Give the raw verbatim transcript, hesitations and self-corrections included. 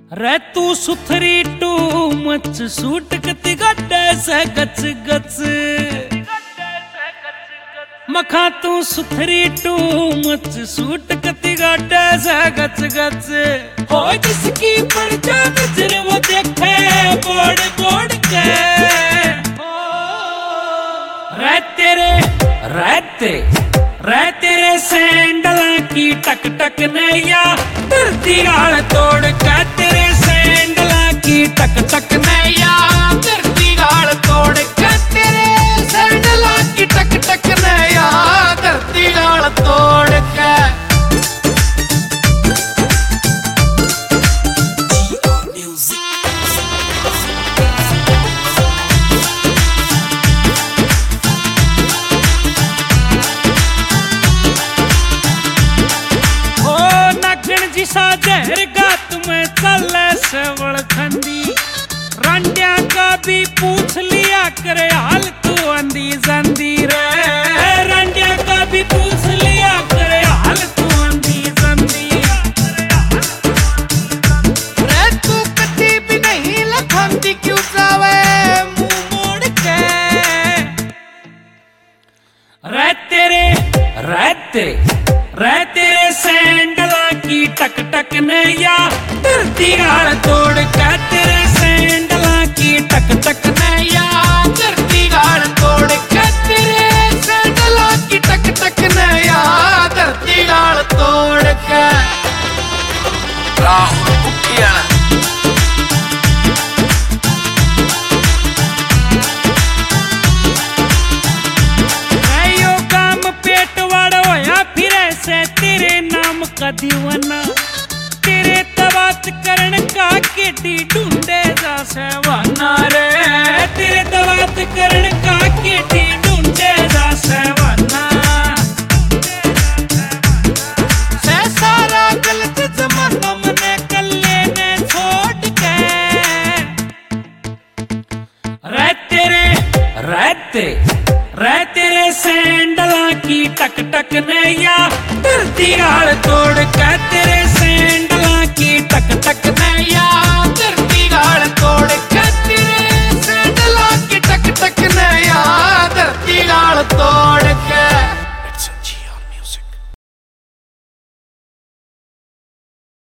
रे तू सुथरी टू मच सूट कति गड्डे से गच गच मखा तू सुथरी टू मच सूट कति गड्डे से गच गच हो जिसकी पड़ जा नजर वो देखे बोड़ बोड़ के रे तेरे रे तेरे रे तेरे सैंडल की टक टक नैया धरती गाल तोड़ के तेरे सैंडल की टक टक नैया धरती गाल तोड़ के तेरे सैंडल की टक टक नैया धरती गाल तोड़ के जिसा जहर गात में चले सेवल खंदी रंडिया का भी पूछ लिया करे हाल तू अंधी जंदी रे रंडिया का भी पूछ लिया करे हाल तू अंधी जंदी रे तू कभी भी नहीं लखंदी क्यों जावे मुंह मोड़ के रे तेरे रे तेरे रे तेरे सैंडल की टक टक नैया धरती गाल तोड़ के तेरे सैंडल की टक टक नैया धरती गाल तोड़ के तेरे सैंडल की टक टक नैया धरती गाल तोड़ के राहुल कुटिया तेरे नाम का दीवाना तेरे तबात करण का केटी ढूंढे जा सेवाना रे तेरे तबात करण का केटी ढूंढे जा सेवाना से सारा गलत जमाना मने कल्ले ने छोड़ के रे तेरे रे तेरे रे तेरे सैंडल की टक टक नैया धरती गाल तोड़ के तेरे सैंडल की टक टक नैया धरती गाल तोड़ के तेरे सैंडल की टक टक नैया धरती गाल